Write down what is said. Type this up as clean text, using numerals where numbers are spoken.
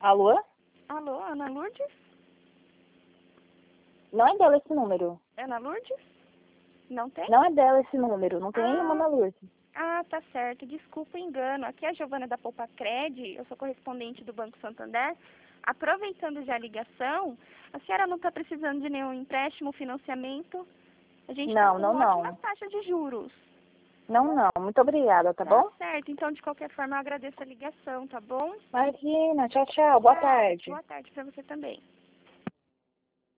Alô? Alô, Ana Lourdes? Não é dela esse número. Ana Lourdes? Não tem? Não é dela esse número. Não tem nenhuma Ana Lourdes. Ah, tá certo. Desculpa o engano. Aqui é a Giovana da Poupa Cred, eu sou correspondente do Banco Santander. Aproveitando já a ligação, a senhora não está precisando de nenhum empréstimo, financiamento? A gente está com ótimas taxas de juros. Não. Muito obrigada, tá bom? Tá certo. Então, de qualquer forma, eu agradeço a ligação, tá bom? Imagina. Tchau. Boa tarde. Boa tarde para você também.